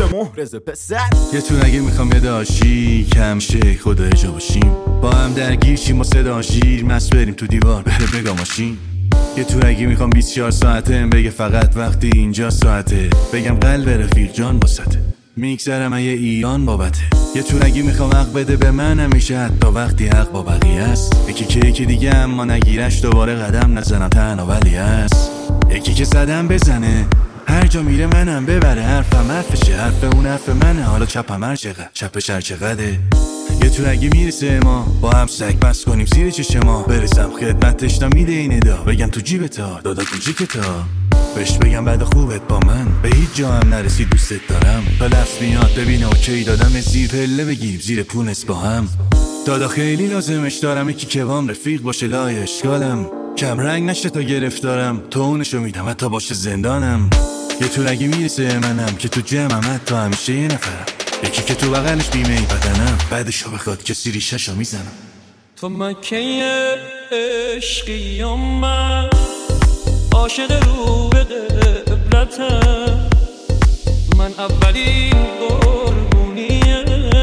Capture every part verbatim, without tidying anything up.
محرز پسر. یه تو نگه میخوام یه داشی کم شه خدا جا باشیم، با هم درگیر شیم و صدا شیر مست بریم تو دیوار بره بگا ماشین. یه تو نگه میخوام بیست و چهار ساعته بگه فقط وقتی اینجا ساعته، بگم قلب رفیق جان باسته میگذرم یه ایران بابته. یه تو نگه میخوام حق بده به من همیشه حتی وقتی حق با بقیه است، یکی که یکی دیگه اما نگیرش دوباره قدم نزنم تنها ولی است، یکی که زدم بزنه هر جا میره منم ببره، حرفم حرفشه حرف اون حرف منه، حالا چپم هر چقدر چپش هر چقدره. یه تو اگه میرسه ما با هم سگ بس کنیم زیر چشم ما، برسم خدمتش تا میده این ادا، بگم تو جیبت تا دادا تو جیکت تا، بهش بگم بعد خوبت با من به هیچ جا هم نرسی دوستت دارم، تا لفظ میاد ببینه اوکی دادم زیر پله بگیریم زیر پونس با هم. دادا خیلی لازمش دارم یکی که بام رفیق باشه لای اشکالم، کم رنگ نشه تا گرفتارم تو اونشو میدم حتی باشه زندانم. یه تو اگه میرسه منم که تو جمعم حتی همیشه یه نفرم، یکی که تو بغلش بیمه ای بدنم بعدشو بخواد کسی ریششو میزنم. تو مکه عشقی و من عاشق رو به قبلتم، من اولین قربونیه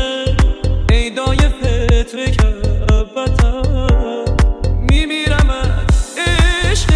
ایدای فطر کعبتم، میمیرم از عشق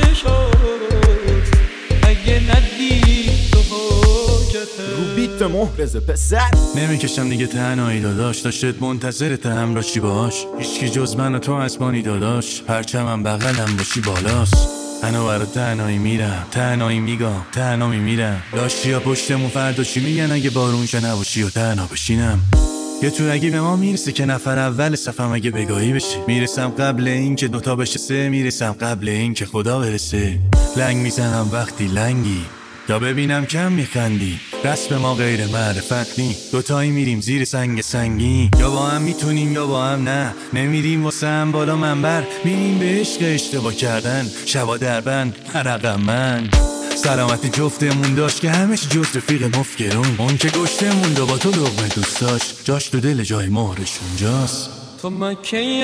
چشات اگه ندی تو حاجتم. رو بیت محرز پسر. نمیکشم دیگه تنهایی داداش، داشتت منتظرت همراهی باش، هیچکی جز من و تو اسمانی داداش، پرچمم بغلم باشی بالاست، انا برا تنهایی میرم تنهایی میگم تنها میمیرم، لاشیا پشتمون فردا چی میگن اگه بارونشا نباشی و تنها بشینم. یه تو اگه به ما میرسه که نفر اول صفم اگه بگاهی بشه، میرسم قبل این که دوتا بشه سه، میرسم قبل این که خدا برسه، لنگ میزنم وقتی لنگی یا ببینم کم میخندی، رسم ما غیر معرفت نی، دوتایی میریم زیر سنگ سنگی، یا با هم میتونیم یا با هم نه، نمیریم واسه هم بالا منبر، میریم به عشق اشتباه کردن شبا دربند حرقم من. سلامتی جفتمون داشت که همش جز رفیق مفکرون، اون که گشتمون دو با تو لقمه دوست داشت جاش تو دل جای مهرش اونجاست. تو مکه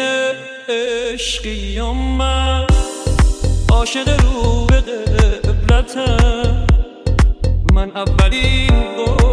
عشقی و من عاشق رو به قبلتم، من اولین